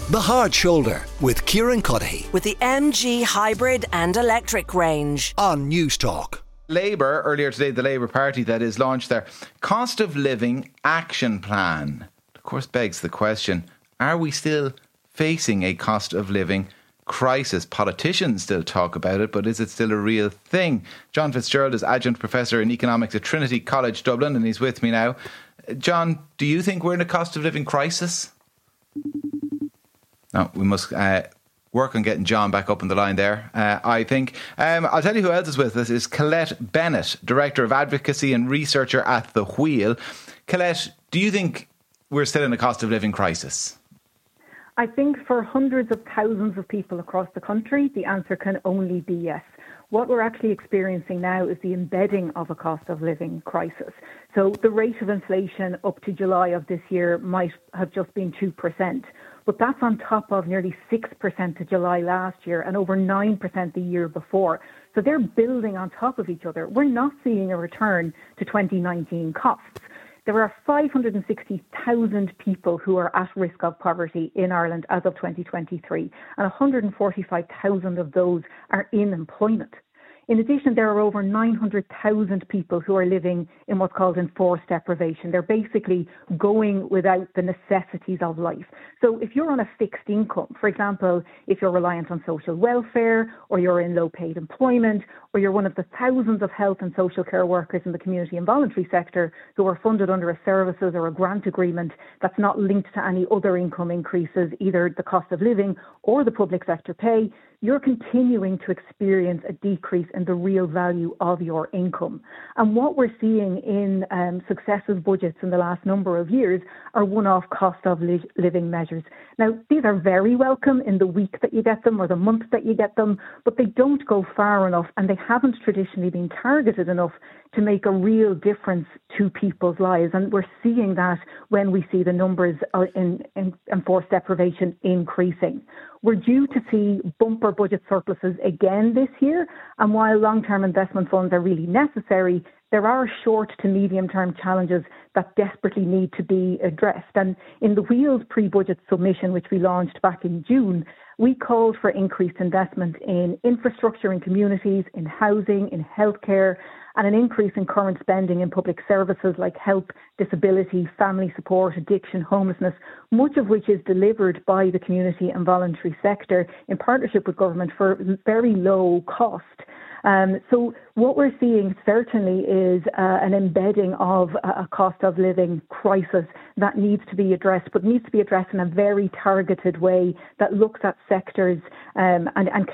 The Hard Shoulder with Kieran Cuddihy with the MG hybrid and electric range on News Talk. Labour, earlier today, the Labour Party that is launched their cost of living action plan. Of course, begs the question, are we still facing a cost of living crisis? Politicians still talk about it, but is it still a real thing? John Fitzgerald is adjunct professor in economics at Trinity College Dublin, and he's with me now. John, do you think we're in a cost of living crisis? No, we must work on getting John back up on the line there, I think. I'll tell you who else is with us. Is Colette Bennett, Director of Advocacy and Researcher at The Wheel. Colette, do you think we're still in a cost of living crisis? I think for hundreds of thousands of people across the country, the answer can only be yes. What we're actually experiencing now is the embedding of a cost of living crisis. So the rate of inflation up to July of this year might have just been 2%. But that's on top of nearly 6% to July last year and over 9% the year before. So they're building on top of each other. We're not seeing a return to 2019 costs. There are 560,000 people who are at risk of poverty in Ireland as of 2023, and 145,000 of those are in employment. In addition, there are over 900,000 people who are living in what's called enforced deprivation. They're basically going without the necessities of life. So if you're on a fixed income, for example, if you're reliant on social welfare, or you're in low-paid employment, or you're one of the thousands of health and social care workers in the community and voluntary sector who are funded under a services or a grant agreement that's not linked to any other income increases, either the cost of living or the public sector pay, you're continuing to experience a decrease in the real value of your income. And what we're seeing in successive budgets in the last number of years are one-off cost of living measures. Now, these are very welcome in the week that you get them or the month that you get them, but they don't go far enough and they haven't traditionally been targeted enough to make a real difference to people's lives. And we're seeing that when we see the numbers in enforced deprivation increasing. We're due to see bumper budget surpluses again this year. And while long-term investment funds are really necessary, there are short to medium-term challenges that desperately need to be addressed. And in the Wheels pre-budget submission, which we launched back in June, we called for increased investment in infrastructure in communities, in housing, in healthcare, and an increase in current spending in public services like health, disability, family support, addiction, homelessness, much of which is delivered by the community and voluntary sector in partnership with government for very low cost. So what we're seeing certainly is an embedding of a cost of living crisis that needs to be addressed, but needs to be addressed in a very targeted way that looks at sectors and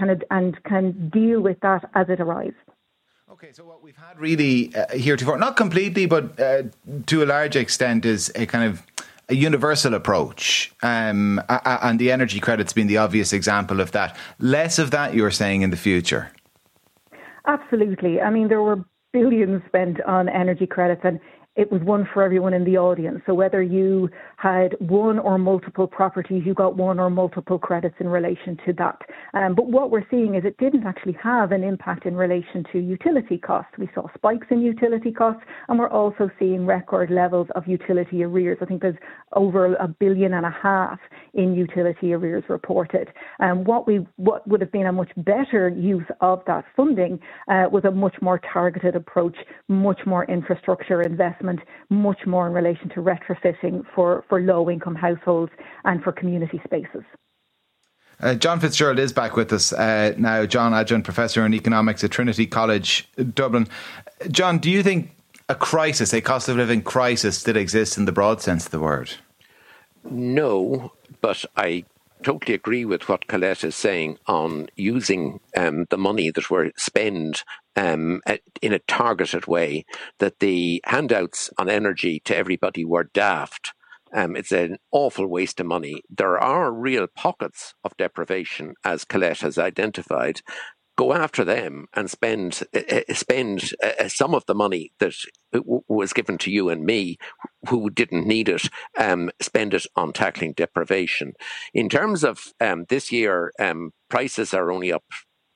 can deal with that as it arises. Okay, so what we've had really heretofore, not completely, but to a large extent, is a kind of a universal approach, and the energy credits being the obvious example of that. Less of that, you're saying, in the future? Absolutely. I mean, there were billions spent on energy credits, and it was one for everyone in the audience. So whether you had one or multiple properties, you got one or multiple credits in relation to that. But what we're seeing is it didn't actually have an impact in relation to utility costs. We saw spikes in utility costs, and we're also seeing record levels of utility arrears. I think there's over $1.5 billion in utility arrears reported. What would have been a much better use of that funding was a much more targeted approach, much more infrastructure investment, much more in relation to retrofitting for low-income households and for community spaces. John Fitzgerald is back with us now. John, adjunct professor in economics at Trinity College Dublin. John, do you think a crisis, a cost of living crisis, still exists in the broad sense of the word? No, but I totally agree with what Colette is saying on using the money that we're spend in a targeted way, that the handouts on energy to everybody were daft. It's an awful waste of money. There are real pockets of deprivation, as Colette has identified. Go after them and spend some of the money that was given to you and me, who didn't need it, spend it on tackling deprivation. In terms of this year, prices are only up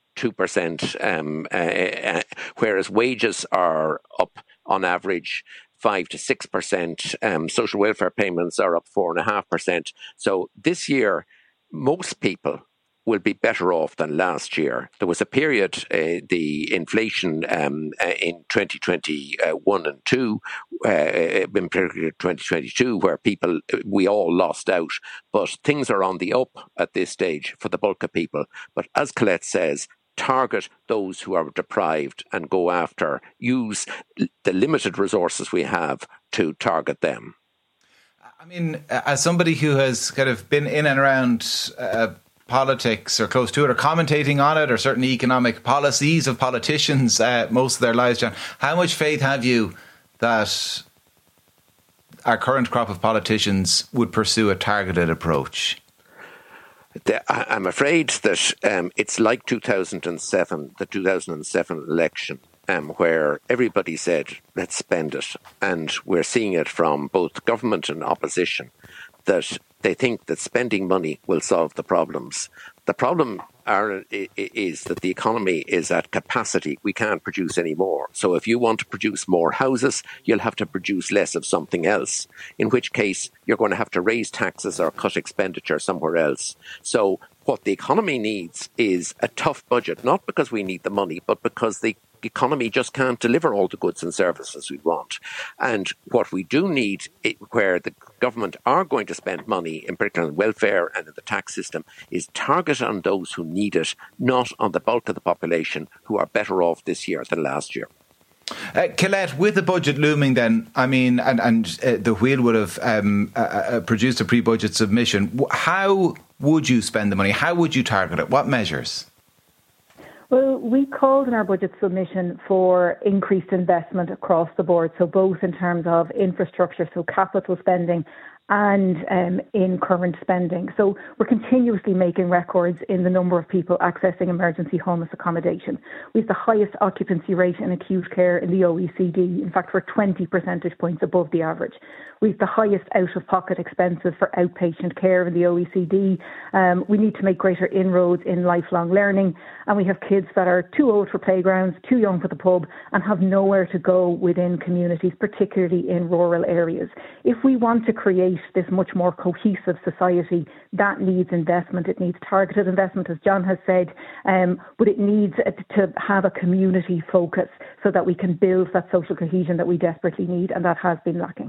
2%, whereas wages are up on average 5 to 6%. Social welfare payments are up 4.5%. So this year, most people will be better off than last year. There was a period, the inflation in 2021 and 2, in particular 2022, where we all lost out. But things are on the up at this stage for the bulk of people. But as Colette says, target those who are deprived and go after, use the limited resources we have to target them. I mean, as somebody who has kind of been in and around politics or close to it, or commentating on it, or certain economic policies of politicians most of their lives, John, how much faith have you that our current crop of politicians would pursue a targeted approach? I'm afraid that it's like 2007, the 2007 election, where everybody said, let's spend it. And we're seeing it from both government and opposition, that they think that spending money will solve the problems. The problem is that the economy is at capacity. We can't produce any more. So if you want to produce more houses, you'll have to produce less of something else, in which case you're going to have to raise taxes or cut expenditure somewhere else. So what the economy needs is a tough budget, not because we need the money, but because the economy just can't deliver all the goods and services we want. And what we do need, where the government are going to spend money, in particular in welfare and in the tax system, is target on those who need it, not on the bulk of the population who are better off this year than last year. Colette, with the budget looming then, I mean, and the Wheel would have produced a pre-budget submission, how would you spend the money? How would you target it? What measures? Well, we called in our budget submission for increased investment across the board, so both in terms of infrastructure, so capital spending, and in current spending. So we're continuously making records in the number of people accessing emergency homeless accommodation. We have the highest occupancy rate in acute care in the OECD. In fact, we're 20 percentage points above the average. We have the highest out-of-pocket expenses for outpatient care in the OECD. We need to make greater inroads in lifelong learning. And we have kids that are too old for playgrounds, too young for the pub, and have nowhere to go within communities, particularly in rural areas. If we want to create this much more cohesive society, that needs investment. It needs targeted investment, as John has said, but it needs to have a community focus so that we can build that social cohesion that we desperately need, and that has been lacking.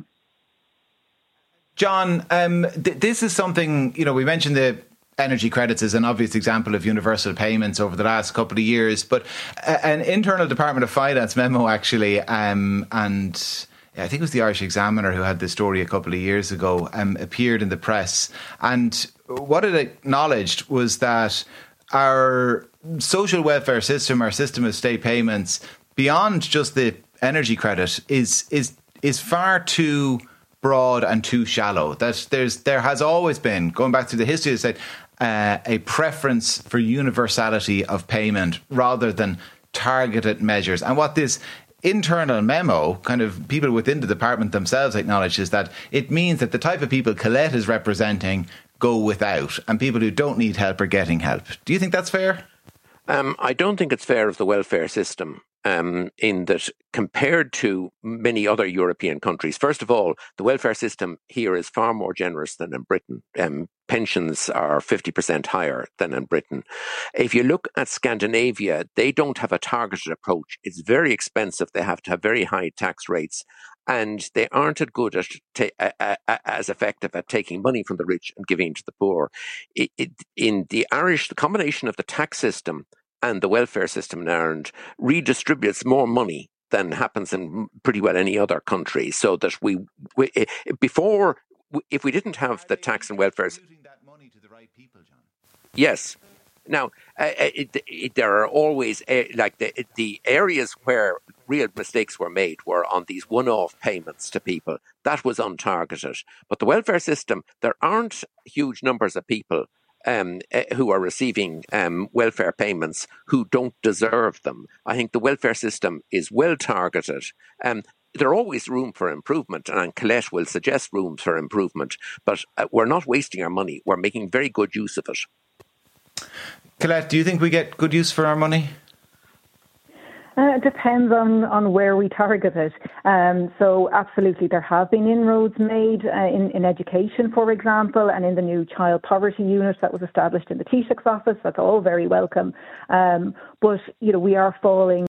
John, this is something, we mentioned the energy credits as an obvious example of universal payments over the last couple of years, but an internal Department of Finance memo actually, and I think it was the Irish Examiner who had this story a couple of years ago, appeared in the press. And what it acknowledged was that our social welfare system, our system of state payments, beyond just the energy credit, is far too broad and too shallow. That there has always been, going back to the history of the state, a preference for universality of payment rather than targeted measures. And what this internal memo, kind of people within the department themselves acknowledge, is that it means that the type of people Colette is representing go without, and people who don't need help are getting help. Do you think that's fair? I don't think it's fair of the welfare system. In that, compared to many other European countries, first of all, the welfare system here is far more generous than in Britain. Pensions are 50% higher than in Britain. If you look at Scandinavia, they don't have a targeted approach. It's very expensive. They have to have very high tax rates, and they aren't as good as effective at taking money from the rich and giving to the poor. In the Irish, the combination of the tax system and the welfare system in Ireland redistributes more money than happens in pretty well any other country. So that if we didn't have the tax and welfare, that money to the right people, John. Yes. Now, there are always the areas where real mistakes were made were on these one-off payments to people. That was untargeted. But the welfare system, there aren't huge numbers of people who are receiving welfare payments who don't deserve them. I think the welfare system is well targeted. There are always room for improvement, and Colette will suggest rooms for improvement, but we're not wasting our money. We're making very good use of it. Colette, do you think we get good use for our money? It depends on where we target it. So absolutely, there have been inroads made in education, for example, and in the new child poverty unit that was established in the Taoiseach's office. That's all very welcome. But, we are falling